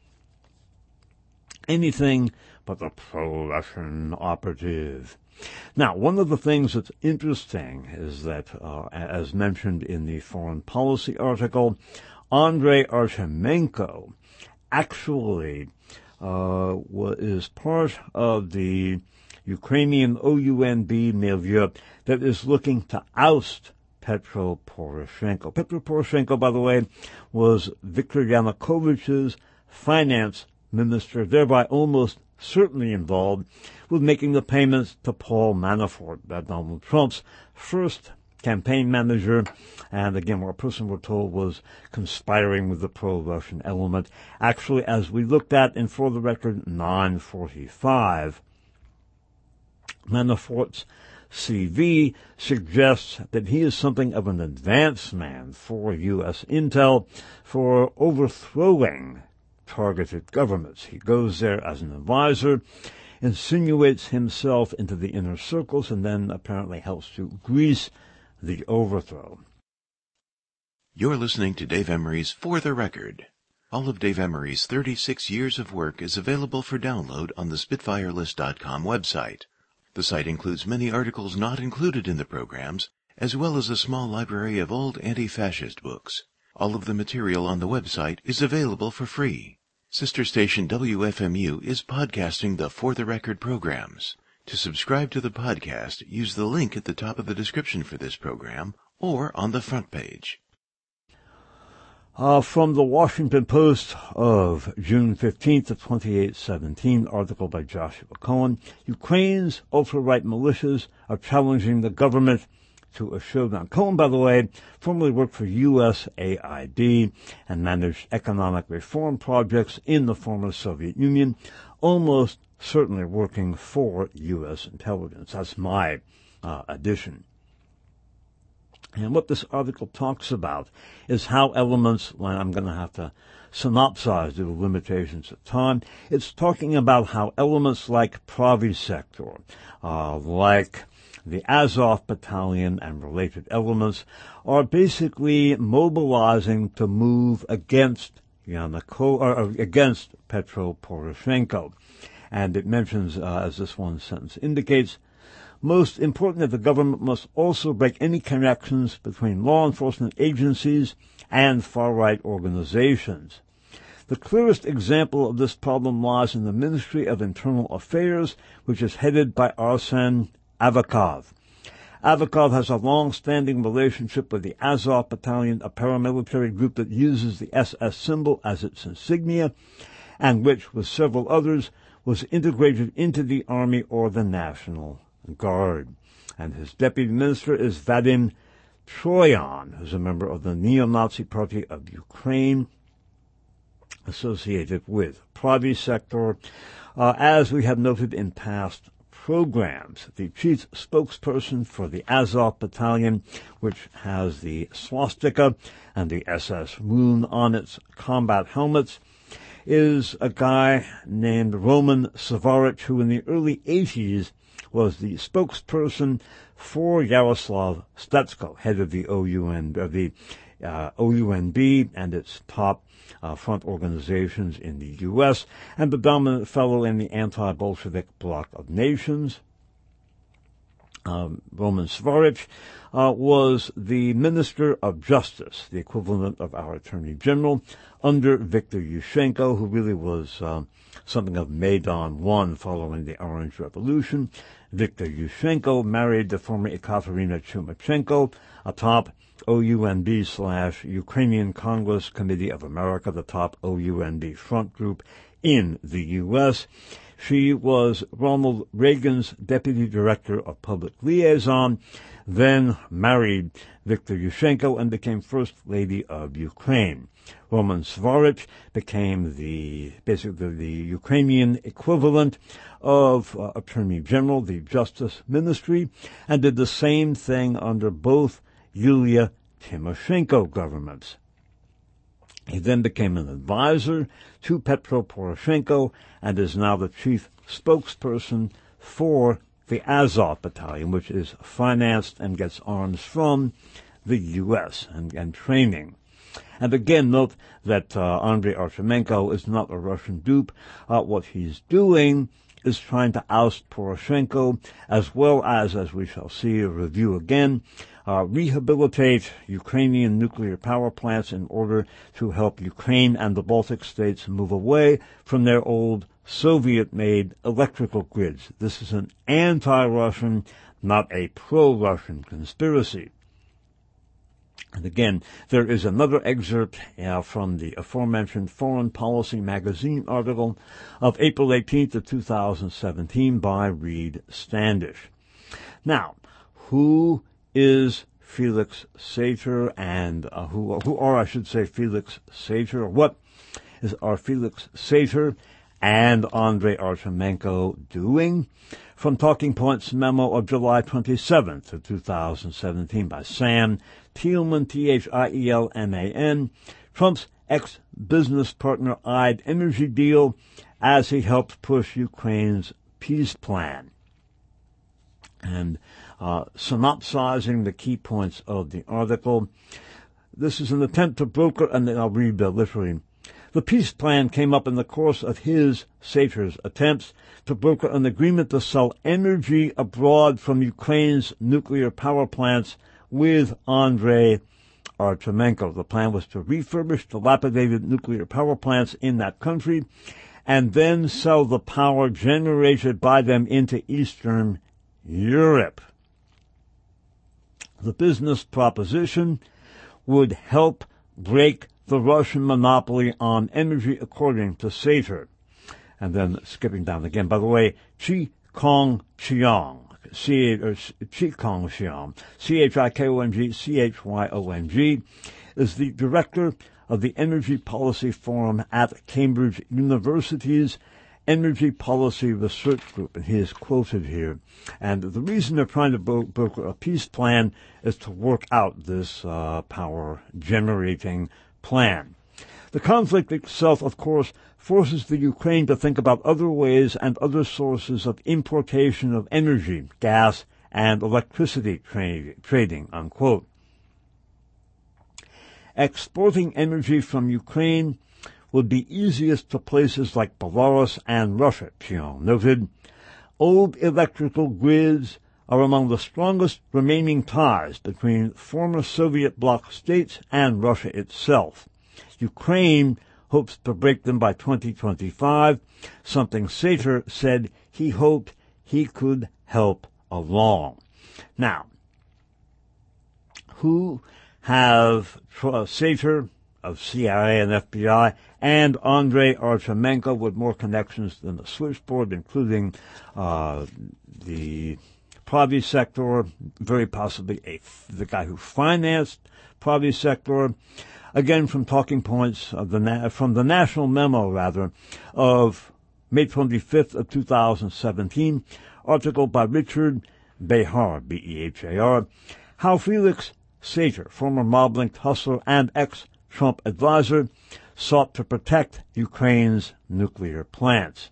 anything but the pro-Russian operative. Now, one of the things that's interesting is that, uh, as mentioned in the Foreign Policy article, Andrei Archimenko actually uh, is part of the Ukrainian O U N B milieu that is looking to oust Petro Poroshenko. Petro Poroshenko, by the way, was Viktor Yanukovych's finance minister, thereby almost certainly involved with making the payments to Paul Manafort, Donald Trump's first campaign manager, and again, a person we're told was conspiring with the pro-Russian element. Actually, as we looked at in For the Record nine forty-five, Manafort's C V suggests that he is something of an advance man for U S intel for overthrowing targeted governments. He goes there as an advisor, insinuates himself into the inner circles, and then apparently helps to grease the overthrow. You're listening to Dave Emery's For the Record. All of Dave Emery's thirty-six years of work is available for download on the Spitfire List dot com website. The site includes many articles not included in the programs, as well as a small library of old anti-fascist books. All of the material on the website is available for free. Sister station W F M U is podcasting the For the Record programs. To subscribe to the podcast, use the link at the top of the description for this program or on the front page. Uh, from the Washington Post of June fifteenth of twenty-eight seventeen, article by Joshua Cohen, Ukraine's ultra-right militias are challenging the government to a showdown. Cohen, by the way, formerly worked for U S A I D and managed economic reform projects in the former Soviet Union, almost certainly working for U S intelligence. That's my uh, addition. And what this article talks about is how elements, well, I'm going to have to synopsize due to limitations of time. It's talking about how elements like Pravi Sector, uh, like the Azov Battalion and related elements are basically mobilizing to move against Yanukovych, or against Petro Poroshenko. And it mentions, uh, as this one sentence indicates, most important that the government must also break any connections between law enforcement agencies and far-right organizations. The clearest example of this problem lies in the Ministry of Internal Affairs, which is headed by Arsen Avakov. Avakov has a long-standing relationship with the Azov Battalion, a paramilitary group that uses the S S symbol as its insignia, and which, with several others, was integrated into the Army or the National Guard. And his deputy minister is Vadim Troyan, who's a member of the neo-Nazi Party of Ukraine, associated with Pravi Sector. Uh, as we have noted in past programs, the chief spokesperson for the Azov Battalion, which has the swastika and the S S rune on its combat helmets, is a guy named Roman Savarich, who in the early eighties was the spokesperson for Yaroslav Stetsko, head of the O U N, of the uh, O U N B and its top uh, front organizations in the U S, and the dominant fellow in the anti-Bolshevik bloc of nations. Um, Roman Savarich uh, was the Minister of Justice, the equivalent of our Attorney General, under Viktor Yushchenko, who really was uh, something of Maidan one following the Orange Revolution. Viktor Yushchenko married the former Ekaterina Chumachenko, a top O U N B slash Ukrainian Congress Committee of America, the top O U N B front group in the U S. She was Ronald Reagan's deputy director of public liaison, then married Viktor Yushchenko and became First Lady of Ukraine. Roman Savarich became the basically the Ukrainian equivalent of uh, Attorney General, the Justice Ministry, and did the same thing under both Yulia Tymoshenko governments. He then became an advisor to Petro Poroshenko and is now the chief spokesperson for the Azov Battalion, which is financed and gets arms from the U S and, and training. And again, note that uh, Andrei Artemenko is not a Russian dupe. Uh, what he's doing is trying to oust Poroshenko, as well as, as we shall see, a review again, uh, rehabilitate Ukrainian nuclear power plants in order to help Ukraine and the Baltic states move away from their old Soviet-made electrical grids. This is an anti-Russian, not a pro-Russian conspiracy. And again, there is another excerpt uh, from the aforementioned Foreign Policy magazine article of April eighteenth of two thousand seventeen by Reed Standish. Now, who is Felix Sater and uh, who, who are, I should say, Felix Sater? What is are Felix Sater and Andrei Artemenko doing? From Talking Points memo of July twenty-seventh of two thousand seventeen by Sam Thielman, T H I E L M A N, Trump's ex-business partner eyed energy deal as he helped push Ukraine's peace plan. And uh, synopsizing the key points of the article, this is an attempt to broker, and then I'll read uh, literally. The peace plan came up in the course of his, Sater's, attempts to broker an agreement to sell energy abroad from Ukraine's nuclear power plants with Andrei Artemenko. The plan was to refurbish dilapidated nuclear power plants in that country and then sell the power generated by them into Eastern Europe. The business proposition would help break the Russian monopoly on energy, according to Sater. And then skipping down again, by the way, Chi Kong Chiang, C or Chi Kong Chiang, C H I K O N G C H Y O N G, is the director of the Energy Policy Forum at Cambridge University's Energy Policy Research Group, and he is quoted here. And the reason they're trying to broker a peace plan is to work out this uh, power-generating plan. The conflict itself, of course, forces the Ukraine to think about other ways and other sources of importation of energy, gas, and electricity tra- trading, unquote. Exporting energy from Ukraine would be easiest to places like Belarus and Russia, Chiang noted. Old electrical grids are among the strongest remaining ties between former Soviet bloc states and Russia itself. Ukraine hopes to break them by twenty twenty-five, something Sater said he hoped he could help along. Now, who have Sater of C I A and F B I and Andrei Artemenko with more connections than the switchboard, including uh, the Pravy sector, very possibly a, the guy who financed Pravy sector. Again, from talking points of the from the national memo, rather, of May twenty-fifth of two thousand seventeen, article by Richard Behar, B E H A R, how Felix Sater, former mob-linked hustler and ex-Trump advisor, sought to protect Ukraine's nuclear plants.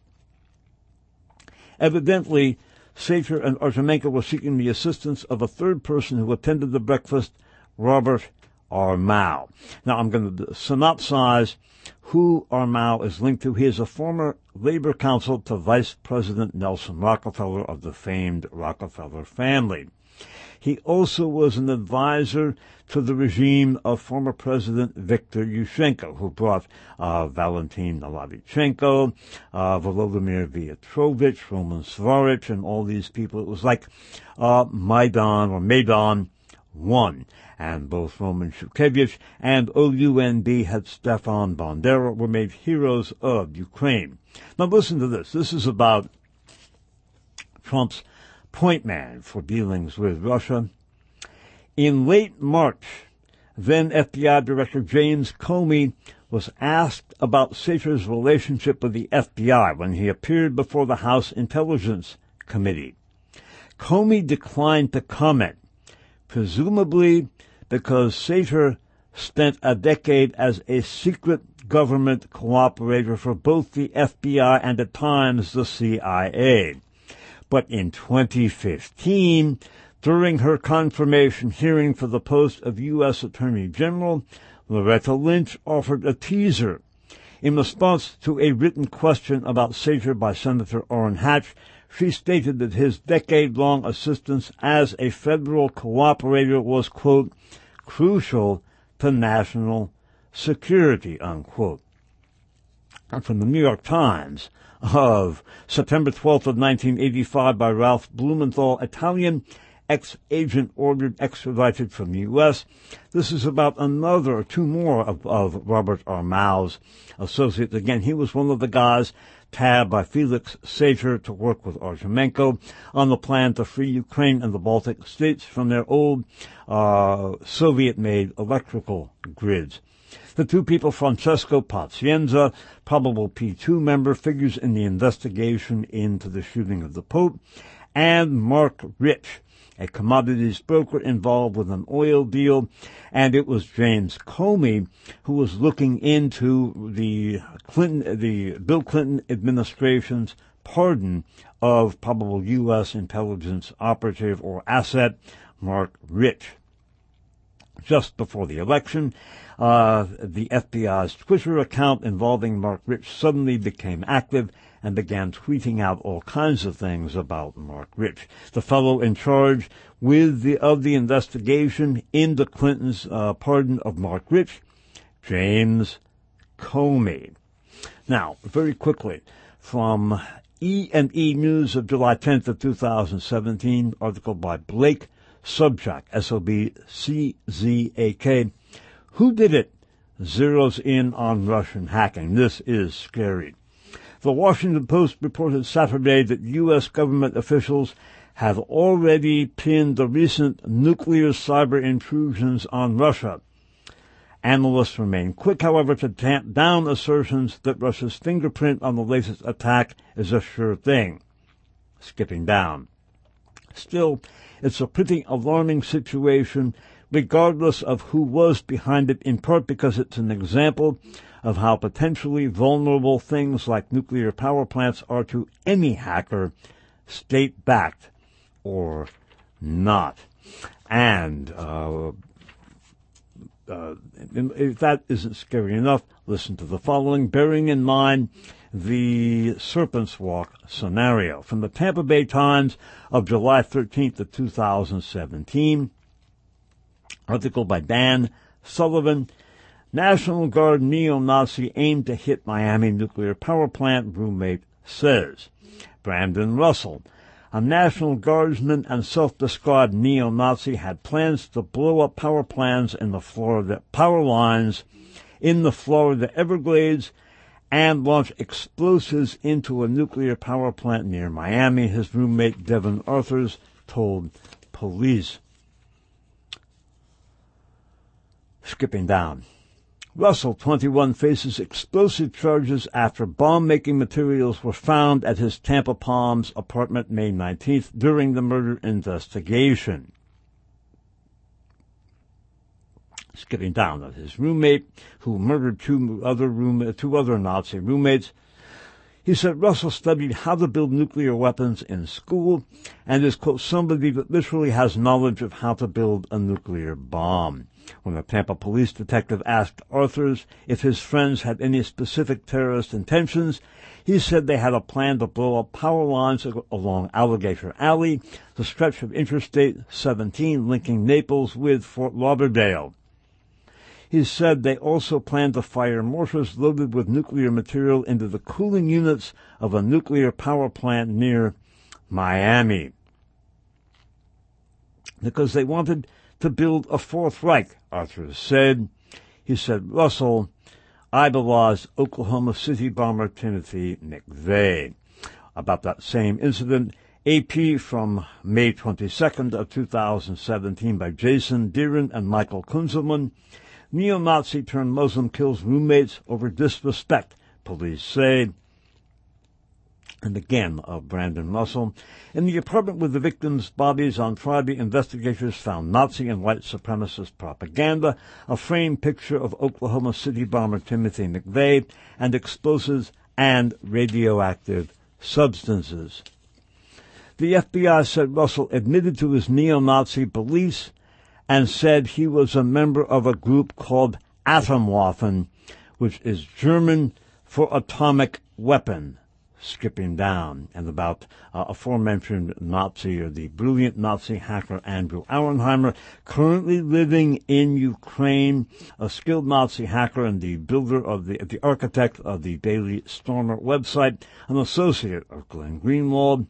Evidently, Sater and Artemenko were seeking the assistance of a third person who attended the breakfast, Robert Armau. Now, I'm going to synopsize who Armau is linked to. He is a former labor counsel to Vice President Nelson Rockefeller of the famed Rockefeller family. He also was an advisor to the regime of former President Viktor Yushchenko, who brought uh, Valentin Naladchenko, uh, Volodymyr Vyatrovich, Roman Svarych, and all these people. It was like uh, Maidan or Maidan one. And both Roman Shukevich and O U N B had Stefan Bandera were made heroes of Ukraine. Now listen to this. This is about Trump's point man for dealings with Russia. In late March, then F B I Director James Comey was asked about Sater's relationship with the F B I when he appeared before the House Intelligence Committee. Comey declined to comment, presumably because Sater spent a decade as a secret government cooperator for both the F B I and at times the C I A. But in twenty fifteen, during her confirmation hearing for the post of U S Attorney General, Loretta Lynch offered a teaser. In response to a written question about Sater by Senator Orrin Hatch, she stated that his decade-long assistance as a federal cooperator was, quote, crucial to national security, unquote. And from the New York Times of September twelfth of nineteen eighty-five by Ralph Blumenthal, Italian ex-agent ordered extradited from the U S. This is about another, or two more of, of Robert Armau's associates. Again, he was one of the guys tabbed by Felix Sater to work with Artemenko on the plan to free Ukraine and the Baltic states from their old uh, Soviet-made electrical grids. The two people, Francesco Pazienza, probable P two member, figures in the investigation into the shooting of the Pope, and Mark Rich, a commodities broker involved with an oil deal, and it was James Comey who was looking into the Clinton, the Bill Clinton administration's pardon of probable U S intelligence operative or asset Mark Rich. Just before the election, uh, the F B I's Twitter account involving Mark Rich suddenly became active and began tweeting out all kinds of things about Mark Rich, the fellow in charge with the of the investigation into Clinton's uh, pardon of Mark Rich, James Comey. Now, very quickly, from E and E News of July tenth of two thousand seventeen, article by Blake Sobczak, S O B C Z A K. Who did it? Zeroes in on Russian hacking. This is scary. The Washington Post reported Saturday that U S government officials have already pinned the recent nuclear cyber intrusions on Russia. Analysts remain quick, however, to tamp down assertions that Russia's fingerprint on the latest attack is a sure thing. Skipping down. Still, it's a pretty alarming situation, regardless of who was behind it, in part because it's an example of how potentially vulnerable things like nuclear power plants are to any hacker, state-backed or not. And uh, uh, if that isn't scary enough, listen to the following, bearing in mind the Serpent's Walk scenario. From the Tampa Bay Times of July thirteenth of two thousand seventeen, article by Dan Sullivan. National Guard neo-Nazi aimed to hit Miami nuclear power plant, roommate says. Brandon Russell, a National Guardsman and self-described neo-Nazi, had plans to blow up power plants in the Florida power lines in the Florida Everglades and launch explosives into a nuclear power plant near Miami, his roommate Devin Arthurs told police. Skipping down. Russell, twenty-one, faces explosive charges after bomb-making materials were found at his Tampa Palms apartment May nineteenth during the murder investigation. Skipping down, that his roommate, who murdered two other room, two other Nazi roommates, he said Russell studied how to build nuclear weapons in school and is, quote, somebody that literally has knowledge of how to build a nuclear bomb. When a Tampa police detective asked Arthurs if his friends had any specific terrorist intentions, he said they had a plan to blow up power lines along Alligator Alley, the stretch of Interstate seventeen linking Naples with Fort Lauderdale. He said they also planned to fire mortars loaded with nuclear material into the cooling units of a nuclear power plant near Miami, because they wanted to build a Fourth Reich, Arthur said. He said, Russell idolized Oklahoma City bomber Timothy McVeigh. About that same incident, A P from May twenty-second of two thousand seventeen by Jason Deeren and Michael Kunzelman. Neo-Nazi turned Muslim kills roommates over disrespect, police say. And again, of Brandon Russell. In the apartment with the victims' bodies on Friday, investigators found Nazi and white supremacist propaganda, a framed picture of Oklahoma City bomber Timothy McVeigh, and explosives and radioactive substances. The F B I said Russell admitted to his neo-Nazi beliefs and said he was a member of a group called Atomwaffen, which is German for atomic weapon. Skipping down, and about uh, aforementioned Nazi, or the brilliant Nazi hacker Andrew Auernheimer, currently living in Ukraine, a skilled Nazi hacker and the builder of the, the architect of the Daily Stormer website, an associate of Glenn Greenwald,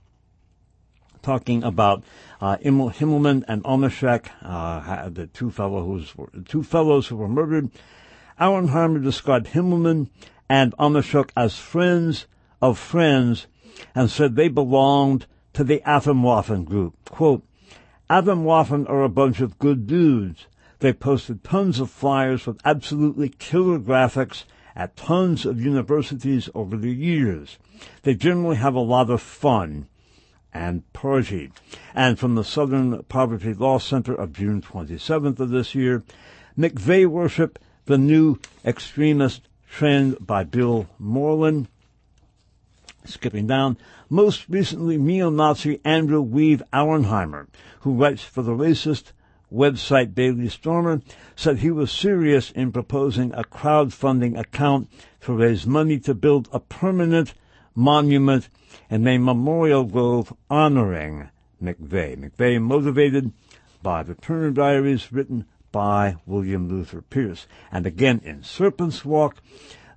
talking about uh, Himmelman and Onashek, uh, the two fellows, two fellows who were murdered. Auernheimer described Himmelman and Onashek as friends of friends and said they belonged to the Atomwaffen group. Quote, Atomwaffen are a bunch of good dudes. They posted tons of flyers with absolutely killer graphics at tons of universities over the years. They generally have a lot of fun and party. And from the Southern Poverty Law Center of June twenty-seventh of this year, McVeigh worship, the new extremist trend by Bill Moreland. Skipping down, most recently neo-Nazi Andrew Weave Auernheimer, who writes for the racist website Daily Stormer, said he was serious in proposing a crowdfunding account to raise money to build a permanent monument and a memorial grove honoring McVeigh. McVeigh motivated by the Turner Diaries, written by William Luther Pierce. And again, in Serpent's Walk,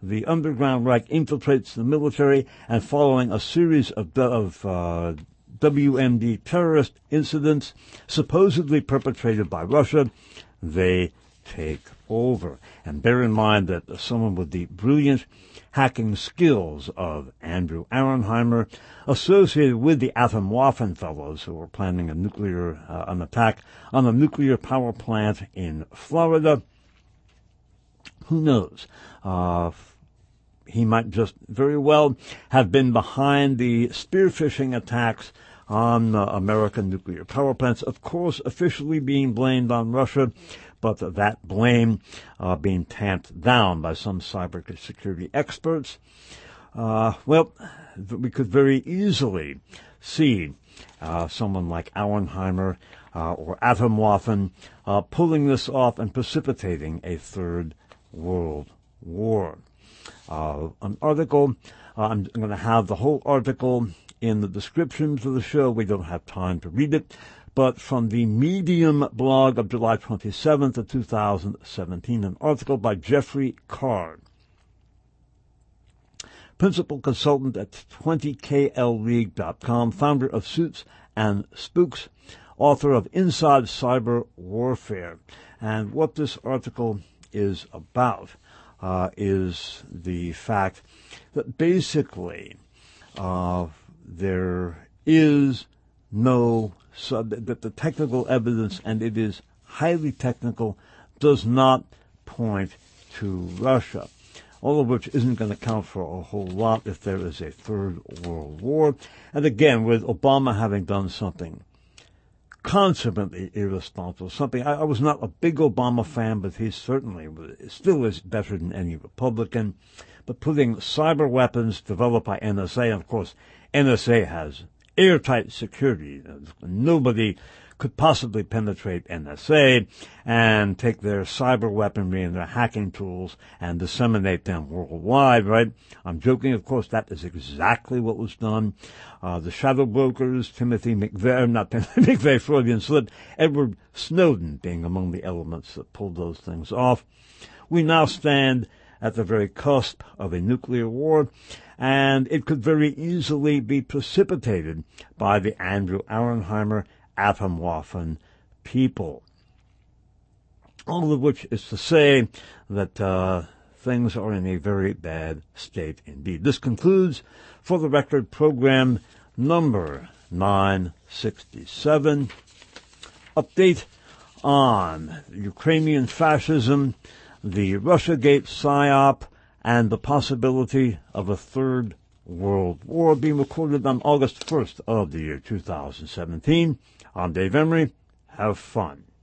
the underground Reich infiltrates the military, and following a series of, of uh, W M D terrorist incidents supposedly perpetrated by Russia, they take over. And bear in mind that someone with the brilliant hacking skills of Andrew Auernheimer, associated with the Atomwaffen fellows who were planning a nuclear uh, an attack on a nuclear power plant in Florida. Who knows? Uh, he might just very well have been behind the spearfishing attacks on uh, American nuclear power plants, of course officially being blamed on Russia, but that blame uh, being tamped down by some cybersecurity experts. Uh, well, we could very easily see uh, someone like Auernheimer uh, or Atomwaffen uh, pulling this off and precipitating a third world war. Uh, an article, uh, I'm going to have the whole article in the description to the show. We don't have time to read it. But from the Medium blog of July twenty-seventh of two thousand seventeen, an article by Jeffrey Card, principal consultant at twenty K L League dot com, founder of Suits and Spooks, author of Inside Cyber Warfare. And what this article is about uh, is the fact that basically uh, there is no So that the technical evidence, and it is highly technical, does not point to Russia, all of which isn't going to count for a whole lot if there is a third world war. And again, with Obama having done something consummately irresponsible, something, I, I was not a big Obama fan, but he certainly still is better than any Republican. But putting cyber weapons developed by N S A, and of course, N S A has airtight security. Nobody could possibly penetrate N S A and take their cyber weaponry and their hacking tools and disseminate them worldwide, right? I'm joking, of course, that is exactly what was done. Uh, the shadow brokers, Timothy McVeigh, not Timothy McVeigh, Freudian slip, Edward Snowden being among the elements that pulled those things off. We now stand at the very cusp of a nuclear war, and it could very easily be precipitated by the Andrew Auernheimer Atomwaffen people. All of which is to say that uh, things are in a very bad state indeed. This concludes, For the Record, program number nine sixty-seven. Update on Ukrainian fascism, the Russiagate PSYOP, and the possibility of a third world war, being recorded on August first of the year two thousand seventeen. I'm Dave Emery. Have fun.